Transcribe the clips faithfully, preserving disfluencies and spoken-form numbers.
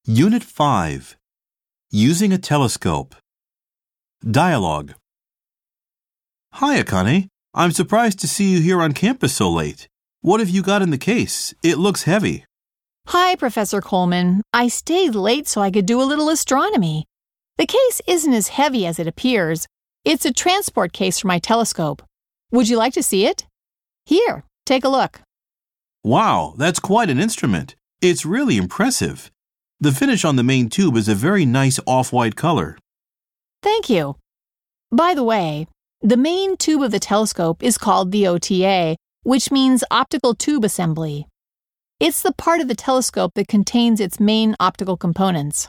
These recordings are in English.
Unit five. Using a telescope. Dialogue. Hi, Akane. I'm surprised to see you here on campus so late. What have you got in the case? It looks heavy. Hi, Professor Coleman. I stayed late so I could do a little astronomy. The case isn't as heavy as it appears. It's a transport case for my telescope. Would you like to see it? Here, take a look. Wow, that's quite an instrument. It's really impressive. The finish on the main tube is a very nice off-white color. Thank you. By the way, the main tube of the telescope is called the O T A, which means optical tube assembly. It's the part of the telescope that contains its main optical components.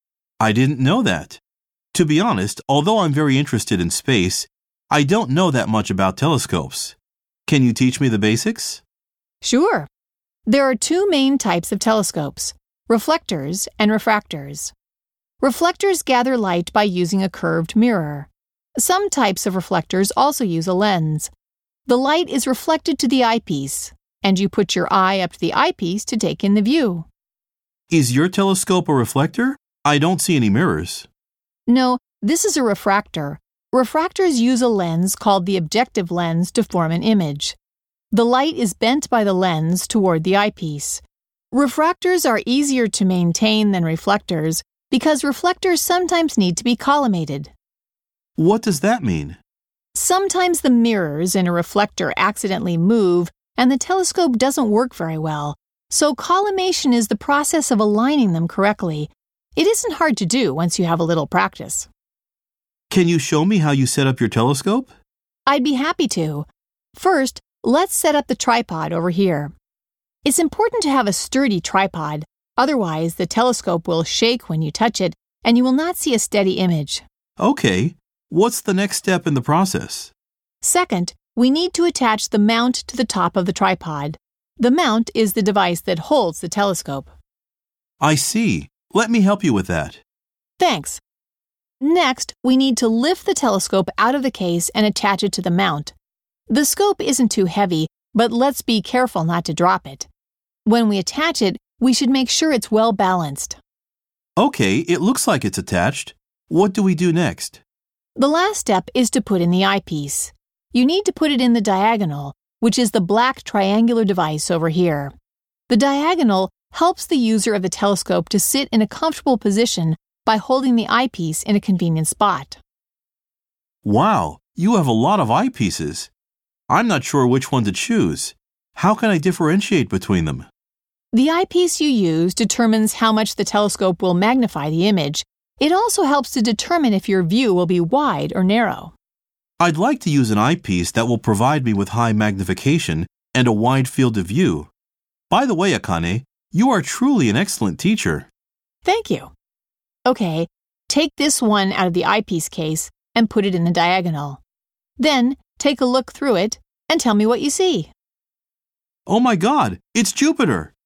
I didn't know that. To be honest, although I'm very interested in space, I don't know that much about telescopes. Can you teach me the basics? Sure. There are two main types of telescopes, reflectors and refractors. Reflectors gather light by using a curved mirror. Some types of reflectors also use a lens. The light is reflected to the eyepiece, and you put your eye up to the eyepiece to take in the view. Is your telescope a reflector? I don't see any mirrors. No, this is a refractor. Refractors use a lens called the objective lens to form an image. The light is bent by the lens toward the eyepiece. Refractors are easier to maintain than reflectors because reflectors sometimes need to be collimated. What does that mean? Sometimes the mirrors in a reflector accidentally move and the telescope doesn't work very well, so collimation is the process of aligning them correctly. It isn't hard to do once you have a little practice. Can you show me how you set up your telescope? I'd be happy to. First, let's set up the tripod over here. It's important to have a sturdy tripod, otherwise the telescope will shake when you touch it and you will not see a steady image. Okay. What's the next step in the process? Second, we need to attach the mount to the top of the tripod. The mount is the device that holds the telescope. I see. Let me help you with that. Thanks. Next, we need to lift the telescope out of the case and attach it to the mount. The scope isn't too heavy, but let's be careful not to drop it. When we attach it, we should make sure it's well balanced. Okay, it looks like it's attached. What do we do next? The last step is to put in the eyepiece. You need to put it in the diagonal, which is the black triangular device over here. The diagonal helps the user of the telescope to sit in a comfortable position by holding the eyepiece in a convenient spot. Wow, you have a lot of eyepieces. I'm not sure which one to choose. How can I differentiate between them? The eyepiece you use determines how much the telescope will magnify the image. It also helps to determine if your view will be wide or narrow. I'd like to use an eyepiece that will provide me with high magnification and a wide field of view. By the way, Akane, you are truly an excellent teacher. Thank you. Okay, take this one out of the eyepiece case and put it in the diagonal. Then take a look through it and tell me what you see. Oh my God, it's Jupiter!